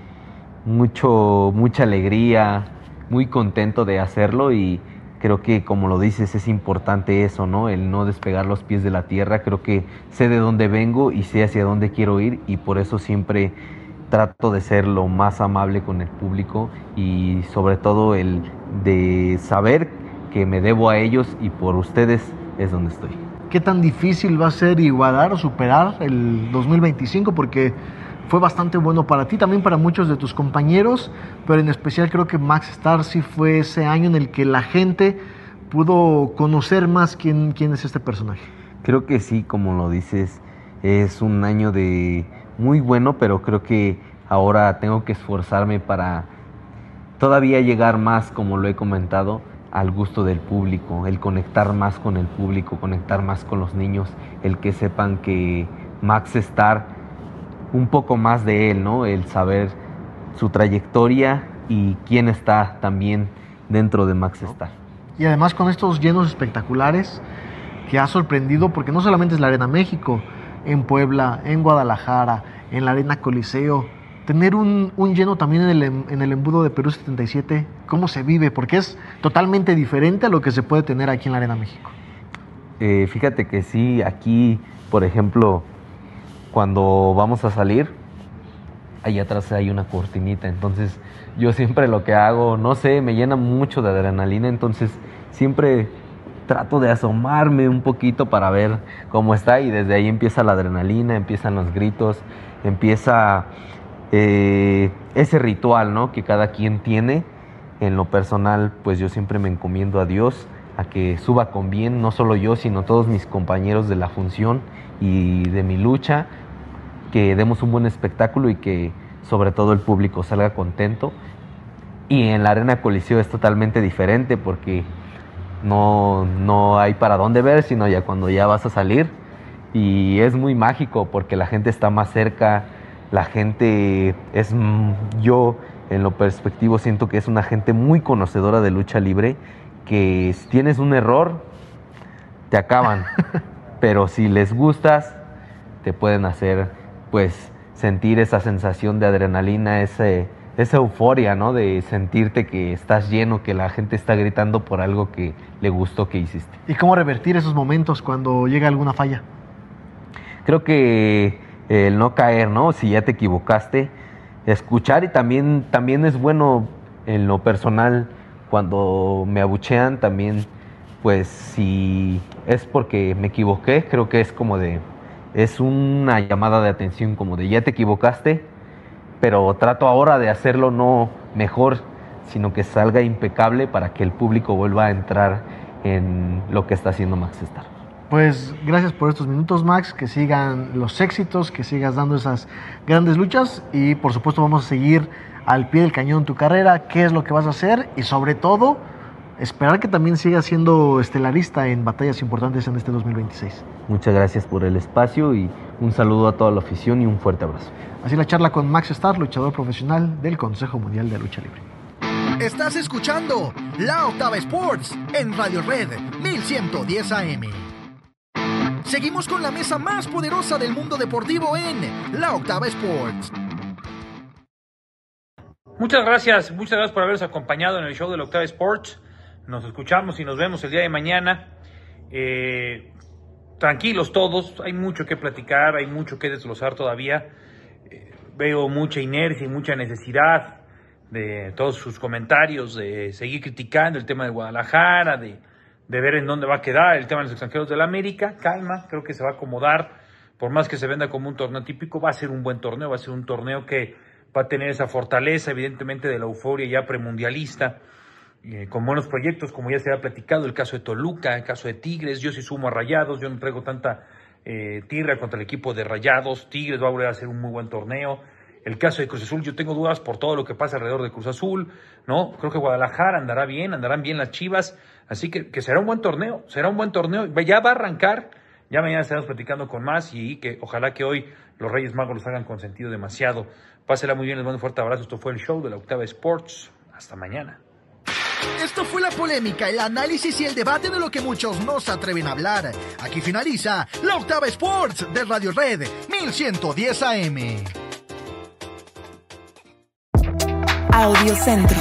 mucho, mucha alegría, muy contento de hacerlo y creo que, como lo dices, es importante eso, ¿no? El no despegar los pies de la tierra. Creo que sé de dónde vengo y sé hacia dónde quiero ir y por eso siempre trato de ser lo más amable con el público y sobre todo el de saber que me debo a ellos y por ustedes es donde estoy. ¿Qué tan difícil va a ser igualar o superar el dos mil veinticinco? Porque fue bastante bueno para ti, también para muchos de tus compañeros, pero en especial creo que Max Star sí fue ese año en el que la gente pudo conocer más quién, quién es este personaje. Creo que sí, como lo dices, es un año de muy bueno, pero creo que ahora tengo que esforzarme para todavía llegar más, como lo he comentado, al gusto del público, el conectar más con el público, conectar más con los niños, el que sepan que Max Star, un poco más de él, ¿no? El saber su trayectoria y quién está también dentro de Max Star. Y además con estos llenos espectaculares que ha sorprendido, porque no solamente es la Arena México, en Puebla, en Guadalajara, en la Arena Coliseo, tener un, un lleno también en el, en el embudo de Perú setenta y siete, ¿cómo se vive? Porque es totalmente diferente a lo que se puede tener aquí en la Arena México. Eh, fíjate que sí, aquí, por ejemplo, cuando vamos a salir, ahí atrás hay una cortinita, entonces yo siempre lo que hago, no sé, me llena mucho de adrenalina, entonces siempre trato de asomarme un poquito para ver cómo está y desde ahí empieza la adrenalina, empiezan los gritos, empieza eh, ese ritual, ¿no? Que cada quien tiene. En lo personal, pues yo siempre me encomiendo a Dios, a que suba con bien, no solo yo, sino todos mis compañeros de la función y de mi lucha, que demos un buen espectáculo y que sobre todo el público salga contento. Y en la Arena Coliseo es totalmente diferente porque no, no hay para dónde ver, sino ya cuando ya vas a salir. Y es muy mágico porque la gente está más cerca, la gente es, yo en lo perspectivo siento que es una gente muy conocedora de lucha libre, que si tienes un error, te acaban, pero si les gustas, te pueden hacer pues sentir esa sensación de adrenalina, ese, esa euforia, ¿no? De sentirte que estás lleno, que la gente está gritando por algo que le gustó que hiciste. ¿Y cómo revertir esos momentos cuando llega alguna falla? Creo que el no caer, ¿no? Si ya te equivocaste, escuchar y también, también es bueno en lo personal cuando me abuchean también, pues si es porque me equivoqué, creo que es como de, es una llamada de atención como de ya te equivocaste, pero trato ahora de hacerlo no mejor, sino que salga impecable para que el público vuelva a entrar en lo que está haciendo Max Star. Pues gracias por estos minutos, Max, que sigan los éxitos, que sigas dando esas grandes luchas y por supuesto vamos a seguir al pie del cañón tu carrera, qué es lo que vas a hacer y sobre todo esperar que también sigas siendo estelarista en batallas importantes en este dos mil veintiséis. Muchas gracias por el espacio y un saludo a toda la afición y un fuerte abrazo. Así la charla con Max Star, luchador profesional del Consejo Mundial de Lucha Libre. Estás escuchando La Octava Sports en Radio Red mil ciento diez A M. Seguimos con la mesa más poderosa del mundo deportivo en La Octava Sports. Muchas gracias, muchas gracias por habernos acompañado en el show de La Octava Sports. Nos escuchamos y nos vemos el día de mañana. Eh, tranquilos todos, hay mucho que platicar, hay mucho que desglosar todavía. Eh, veo mucha inercia y mucha necesidad de todos sus comentarios, de seguir criticando el tema de Guadalajara, de, de ver en dónde va a quedar el tema de los extranjeros de la América. Calma, creo que se va a acomodar, por más que se venda como un torneo típico, va a ser un buen torneo, va a ser un torneo que va a tener esa fortaleza, evidentemente, de la euforia ya premundialista, eh, con buenos proyectos, como ya se había platicado, el caso de Toluca, el caso de Tigres. Yo sí sumo a Rayados, yo no traigo tanta eh, tirra contra el equipo de Rayados. Tigres va a volver a ser un muy buen torneo. El caso de Cruz Azul, yo tengo dudas por todo lo que pasa alrededor de Cruz Azul, ¿no? Creo que Guadalajara andará bien, andarán bien las Chivas, así que, que será un buen torneo, será un buen torneo, ya va a arrancar, ya mañana estaremos platicando con más y que ojalá que hoy los Reyes Magos los hagan consentido demasiado. Pásela muy bien, les mando un fuerte abrazo, esto fue el show de La Octava Sports, hasta mañana. Esto fue la polémica, el análisis y el debate de lo que muchos no se atreven a hablar. Aquí finaliza la Octava Sports de Radio Red mil ciento diez A M. Audio Centro.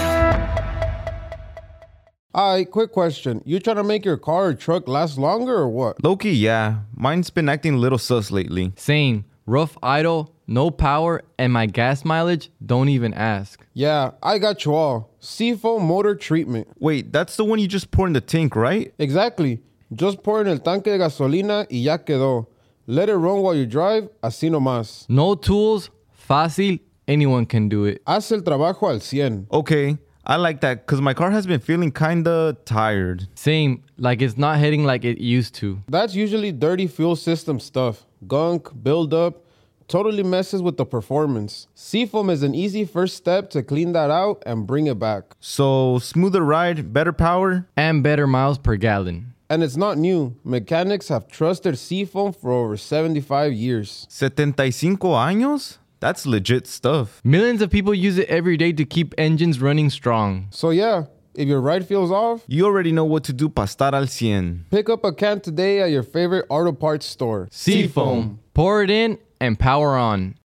Alright, quick question. You trying to make your car or truck last longer or what? Low-key, yeah. Mine's been acting a little sus lately. Same. Rough idle, no power, and my gas mileage, don't even ask. Yeah, I got you all. Seafoam motor treatment. Wait, that's the one you just pour in the tank, right? Exactly. Just pour in el tanque de gasolina y ya quedó. Let it run while you drive, así nomás. No tools, fácil, anyone can do it. Haz el trabajo al cien. Okay, I like that because my car has been feeling kinda tired. Same, like it's not hitting like it used to. That's usually dirty fuel system stuff. Gunk, buildup, totally messes with the performance. Seafoam is an easy first step to clean that out and bring it back. So, smoother ride, better power, and better miles per gallon. And it's not new. Mechanics have trusted Seafoam for over seventy-five years. setenta y cinco años? That's legit stuff. Millions of people use it every day to keep engines running strong. So yeah, if your ride feels off, you already know what to do para estar al cien. Pick up a can today at your favorite auto parts store. Seafoam. Pour it in and power on.